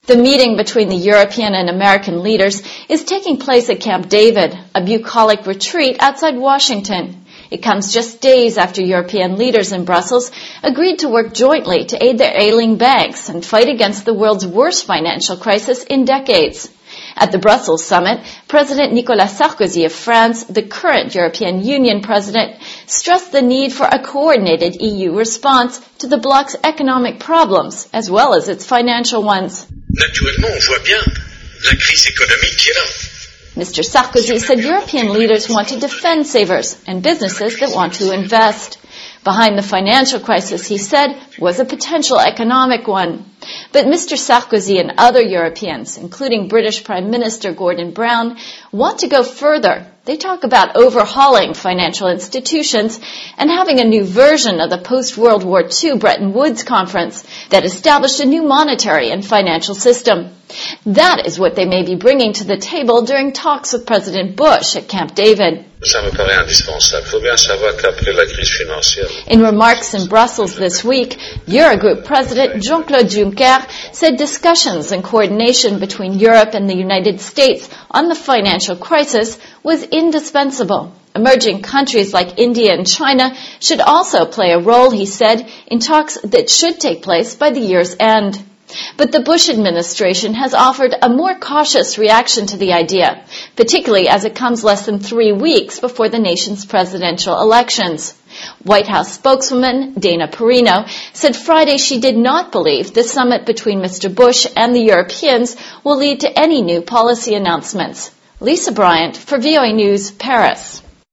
The meeting between the European and American leaders is taking place at Camp David, a bucolic retreat outside Washington. It comes just days after European leaders in Brussels agreed to work jointly to aid their ailing banks and fight against the world's worst financial crisis in decades. At the Brussels summit, President Nicolas Sarkozy of France, the current European Union president, stressed the need for a coordinated EU response to the bloc's economic problems as well as its financial ones. Naturellement, on voit bien la crise économique qui est là. Mr. Sarkozy said European leaders want to defend savers and businesses that want to invest. Behind the financial crisis, he said, was a potential economic one. But Mr. Sarkozy and other Europeans, including British Prime Minister Gordon Brown, want to go further. They talk about overhauling financial institutions and having a new version of the post-World War II Bretton Woods Conference that established a new monetary and financial system. That is what they may be bringing to the table during talks with President Bush at Camp David. Ça me paraît indispensable. Il faut bien savoir qu'après la crise financière. In remarks in Brussels this week, Eurogroup President Jean-Claude Juncker said discussions and coordination between Europe and the United States on the financial crisis was indispensable. Emerging countries like India and China should also play a role, he said, in talks that should take place by the year's end. But the Bush administration has offered a more cautious reaction to the idea, particularly as it comes less than 3 weeks before the nation's presidential elections. White House spokeswoman Dana Perino said Friday she did not believe the summit between Mr. Bush and the Europeans will lead to any new policy announcements. Lisa Bryant for VOA News, Paris.